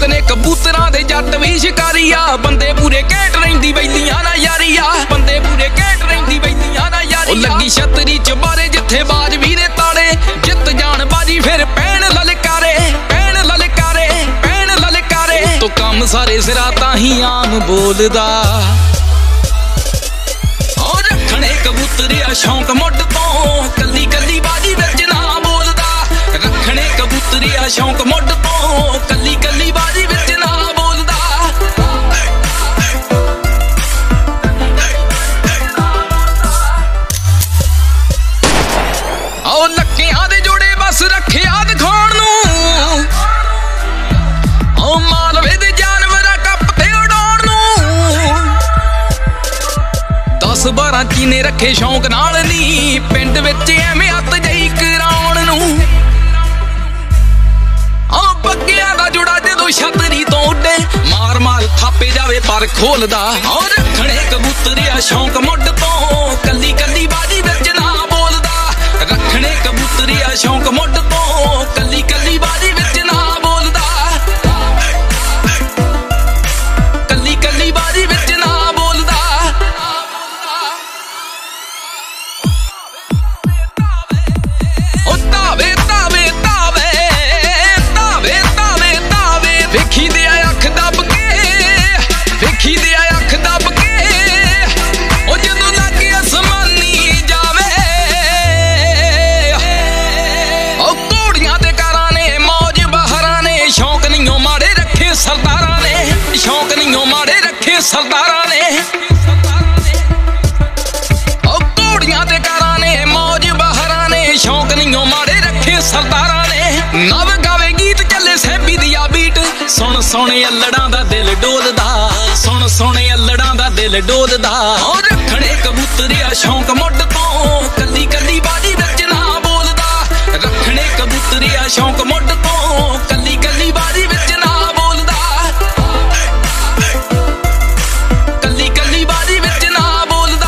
ਨੇ ਕਬੂਤਰਾਂ ਦੇ ਜੱਟ ਵੀ ਸ਼ਿਕਾਰੀ ਆ। ਬੰਦੇ ਪੂਰੇ ਘੈਂਟ ਰਹਿੰਦੀ ਬੈਲੀਆਂ ਨਾ ਯਾਰੀ ਆ। ਬੰਦੇ ਪੂਰੇ ਘੈਂਟ ਰਹਿੰਦੀ ਬੈਲੀਆਂ ਨਾ ਯਾਰੀ। ਉਹ ਲੱਗੀ ਛਤਰੀ ਚ ਬਾਰੇ ਜਿੱਥੇ ਬਾਜ ਵੀ ਦੇ ਤਾੜੇ। ਜਿੱਤ ਜਾਣ ਬਾਜੀ ਫਿਰ ਪੈਣ ਲਲਕਾਰੇ, ਪੈਣ ਲਲਕਾਰੇ, ਪੈਣ ਲਲਕਾਰੇ। ਤੋ ਕੰਮ ਸਾਰੇ ਸਿਰਾ ਤਾਂ ਹੀ ਆਮ ਬੋਲਦਾ। ਉਹ ਰੱਖਣੇ ਕਬੂਤਰਿਆ ਸ਼ੌਂਕ ਮੁੱਢ ਤੋਂ, ਕੱਲੀ ਕੱਲੀ ਬਾਜੀ ਵਿੱਚ ਨਾ ਬੋਲਦਾ। ਰੱਖਣੇ ਕਬੂਤਰਿਆ ਸ਼ੌਂਕ ਮੁੱਢ ਤੋਂ, ਕੱਲੀ ਕੱਲੀ ਬਾਜੀ ਵਿੱਚ ਨਾ ਬੋਲਦਾ। ਉਹ ਲੱਕਿਆਂ ਦੇ ਜੋੜੇ ਬਸ ਰੱਖਿਆ ਦਿਖਾਉਣ ਨੂੰ। ਉਹ ਮਾਲਵੇ ਦੇ ਜਾਨਵਰਾਂ ਕੱਪ ਤੇ ਉਡਾਉਣ ਨੂੰ। 10-12 ਚੀਨੇ ਰੱਖੇ ਸ਼ੌਂਕ ਨਾਲ ਨੀ, ਪਿੰਡ ਵਿੱਚ ਐਵੇਂ ਹੱਥ ਜਈ ਕਰਾਉਣ ਨੂੰ। ਬੱਗਿਆਂ ਦਾ ਜੁੜਾ ਜਦੋਂ ਛਤਰੀ ਤੋਂ ਉੱਡੇ, ਮਾਰ ਮਾਰ ਥਾਪੇ ਜਾਵੇ ਪਰ ਖੋਲਦਾ। ਉਹ ਰੱਖਣੇ ਕਬੂਤਰਿਆ ਸ਼ੌਂਕ ਮੁੱਢ ਤੋਂ, ਕੱਲੀ ਕੱਲੀ ਬਾਜੀ ਵਿੱਚ ਨਾ ਬੋਲਦਾ। ਰੱਖਣੇ ਕਬੂਤਰਿਆ ਸ਼ੌਂਕ ਮੁੱਢ ਤੋਂ, ਕੱਲੀ ਕੱਲੀ ਬਾਜੀ ਵਿੱਚ ਨਾ ਬੋਲਦਾ। ਕੱਲੀ ਕੱਲੀ ਬਾਜੀ ਵਿੱਚ ਨਾ ਬੋਲਦਾ। ਉਹ ਤਾਵੇ ਤਾਵੇ ਤਾਵੇ ਤਾਵੇ ਤਾਵੇ ਤਾਵੇ। ਵੇਖੀ ਦੇ ਅੱਖ ਦੱਬ ਕੇ, ਵੇਖੀ ਦੇ ਅੱਖ ਦੱਬ ਕੇ। ਉਹ ਜਦੋਂ ਲੱਗੇ ਅਸਮਾਨੀ ਜਾਵੇ। ਉਹ ਘੋੜੀਆਂ ਤੇ ਕਾਰਾਂ ਨੇ, ਮੌਜ ਬਹਾਰਾਂ ਨੇ। ਸ਼ੌਂਕ ਨਹੀਂਓ ਮਾੜੇ ਰੱਖੇ ਸਰਦਾਰਾਂ ਨੇ, ਸ਼ੌਂਕ ਨਹੀਂਓ ਮਾੜੇ ਰੱਖੇ ਸਰਦਾਰਾਂ ਨੇ। ਉਹ ਘੋੜੀਆਂ ਤੇ ਕਾਰਾਂ ਨੇ, ਮੌਜ ਬਹਾਰਾਂ ਨੇ। ਸ਼ੌਂਕ ਨਹੀਂਓ ਮਾੜੇ ਰੱਖੇ ਸਰਦਾਰਾਂ ਨੇ। ਨਵ ਗਾਵੇ ਗੀਤ ਚੱਲੇ ਸੈਂਬੀ ਦੀ ਆ ਬੀਟ। ਸੁਣ ਸੋਹਣੇ ਅੱਲੜਾਂ ਦਾ ਦਿਲ ਡੋਲਦਾ, ਸੁਣ ਸੋਹਣੇ ਅੱਲੜਾਂ ਦਾ ਦਿਲ ਡੋਲਦਾ। ਉਹ ਰੱਖਣੇ ਕਬੂਤਰਿਆ ਸ਼ੌਂਕ ਮੁੱਢ ਤੋਂ, ਕੱਲੀ ਕੱਲੀ ਬਾਜੀ ਵਿੱਚ ਨਾ ਬੋਲਦਾ। ਰੱਖਣੇ ਕਬੂਤਰਿਆ ਸ਼ੌਂਕ ਮੁੱਢ ਤੋਂ, ਕੱਲੀ ਕੱਲੀ ਬਾਜੀ ਵਿੱਚ ਨਾ ਬੋਲਦਾ। ਕੱਲੀ ਕੱਲੀ ਬਾਜੀ ਵਿੱਚ ਨਾ ਬੋਲਦਾ।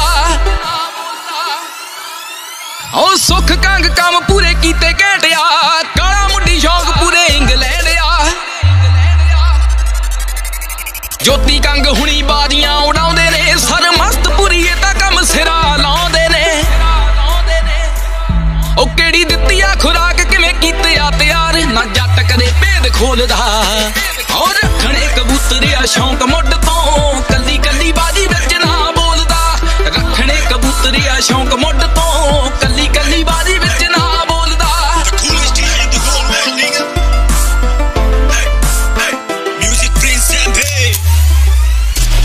ਉਹ ਸੁੱਖ ਕੰਗ ਕੰਮ ਪੂਰੇ ਕੀਤੇ ਘੈਂਟਿਆ। ਕਾਲਾ ਮੁੰਡੀ ਸ਼ੌਂਕ ਪੂਰੇ ਇੰਗਲੈਂਡ ਆ। ਜੋਤੀ ਕੰਗ ਹੁਣੀ ਬਾਜ਼ੀਆਂ ਉਡਾਉਂਦੇ ਨੇ। ਸਰ ਮਸਤ ਪੁਰੀ ਇਹ ਤਾਂ ਕੰਮ ਸਿਰਾ ਲਾਉਂਦੇ ਨੇ। ਉਹ ਕਿਹੜੀ ਦਿੱਤੀ ਆ ਖੁਰਾਕ, ਕਿਵੇਂ ਕੀਤੇ ਆ ਤਿਆਰ। ਨਾ ਜੱਟ ਕਦੇ ਭੇਦ ਖੋਲਦਾ। ਉਹ ਰੱਖਣੇ ਕਬੂਤਰਿਆ ਸ਼ੌਂਕ ਮੁੱਢ ਤੋਂ, ਕੱਲੀ ਕੱਲੀ ਬਾਜੀ ਵਿੱਚ ਨਾ ਬੋਲਦਾ। ਰੱਖਣੇ ਕਬੂਤਰਿਆ ਸ਼ੌਂਕ